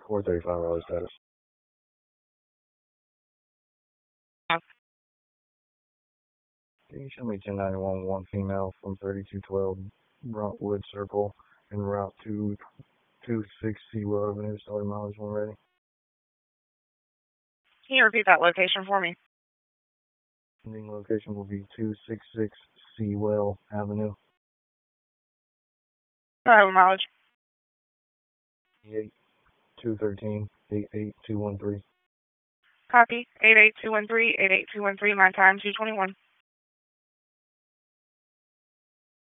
435 Raleigh status. Can you show me 1091 one female from 3212 Bruntwood Circle en route to 26 Seawell Avenue, starting mileage when ready? Can you repeat that location for me? Ending location will be 266 Seawell Avenue. Mileage? 213 88213. Copy. 88213, 88213, my time 221.